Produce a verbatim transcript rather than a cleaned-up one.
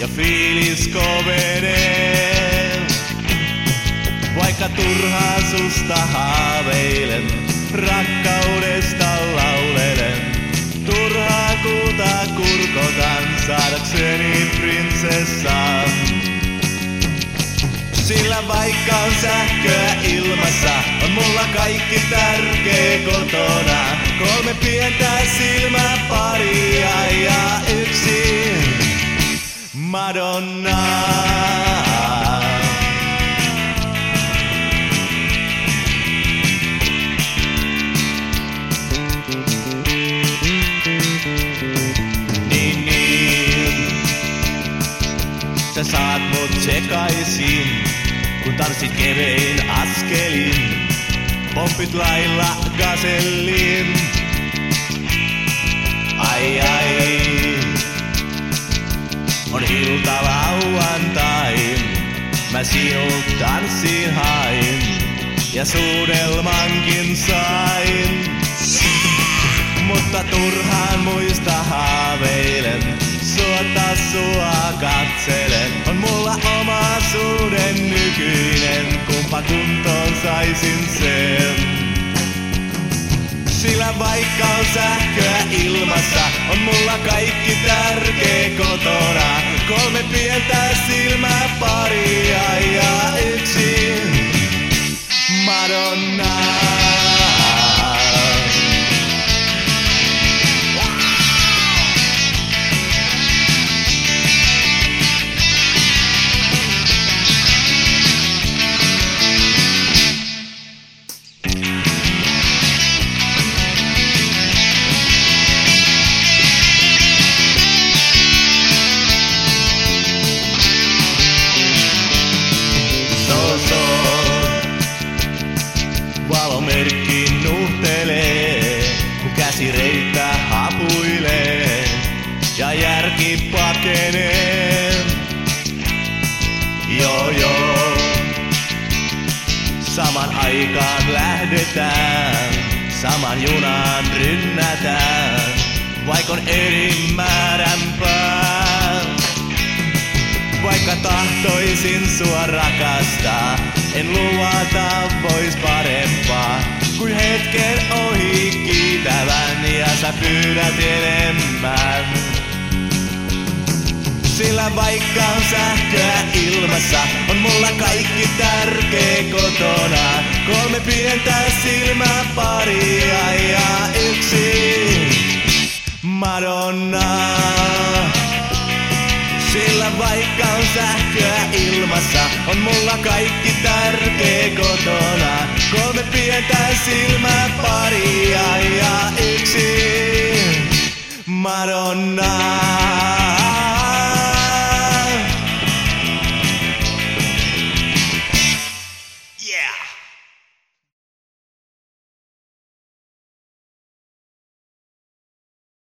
ja fiilis kovenee. Vaikka turhaan susta haaveilen, rakkaudesta laulelen. Turhaa kultaa kurkotan saadakseni prinsessaan. Sillä vaikka on sähköä ilmassa, on mulla kaikki tärkeä kotona. Kolme pientä silmäparia ja yksi Madonna. Niin, niin, sä saat mut sekaisin, kun tanssit kevein askelin. Pompit lailla gasellin. Ai ai, on ilta lauantain. Mä sinut tanssiin hain ja suudelmankin sain. Mutta turhaan muista haaveilen, suota sua katselen. On mulla omaisuuden nykyinen, kumpa kuntoon saisin sen. Sillä vaikka on sähköä ilmassa, on mulla kaikki tärkeä kotona. Kolme pientä silmäparia ja yksi Madonna. Valomerkki nuhtelee, kun käsireitä hapuilee ja järki pakenee. Joo joo, saman aikaan lähdetään, saman junaan rynnätään, vaikon eri määränpää. Vaikka tahtoisin sua rakastaa, en luvata vois parempaa kuin hetken ohi kiitävän ja sä pyydät enemmän. Sillä vaikka on sähköä ilmassa, on mulla kaikki tärkeä kotona. Kolme pientä silmäparia ja yksi Madonna. Sillä vaikka on sähköä ilmassa, on mulla kaikki tärkeä kotona. Kolme pientä silmäparia ja yksi Madonna.